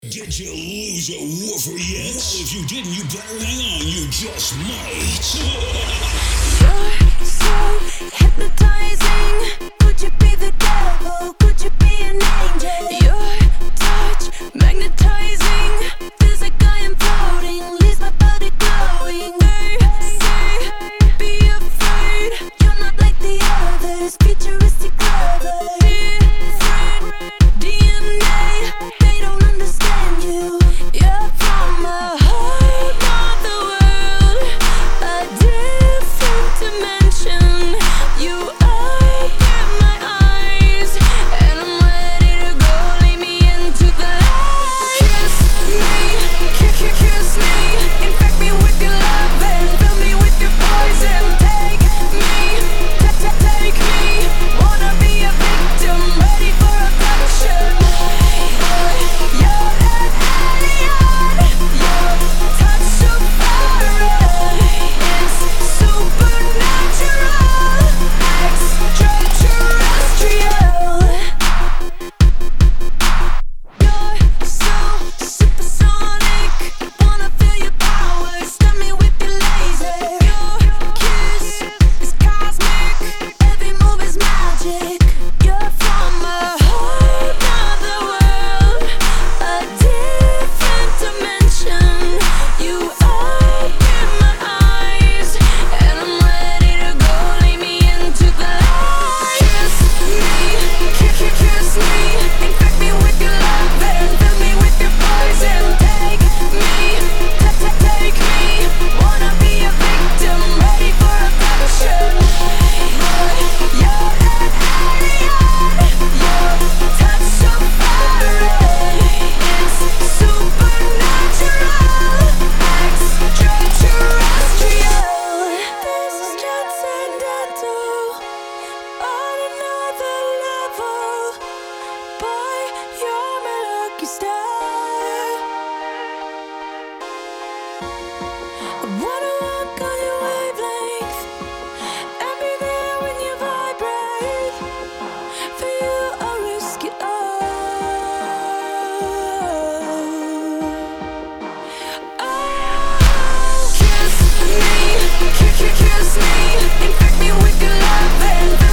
Did you lose a woofer yet? Well, if you didn't, you better hang on. You just might. You're so hypnotizing. Could you be the devil? Could you be an angel? Your touch magnetizing. Feels like I am floating. Leaves my body glowing. They say, be afraid. You're not like the others. Futuristic lovers. Different DNA. They don't understand you. You're from a whole other world. A different dimension. You open my eyes, and I'm ready to go. Lead me into the light. Kiss me, kiss me. Infect me with your love and fill me with your poison. Take me, take me. Wanna be a victim, ready for abduction. Boy, you're an alien. Your touch so foreign. It's supernatural, extraterrestrial. You're so supersonic. Wanna feel your power. Stun me with your laser. Your kiss is cosmic. Every move is magic. You're from a whole other world. A different dimension. You open my eyes, and I'm ready to go. Lead me into the light. Kiss me, infect me with your love and fill me with your poison. Take me, take me. Wanna be a victim, ready for abduction. Boy, you're an alien. Your touch so foreign. It's supernatural, extraterrestrial. This is transcendental, on another level. Boy, you're my lucky star. I wanna walk on your wavelength and be there when you vibrate. For you, I'll risk it all. Oh, kiss me, infect me with your love and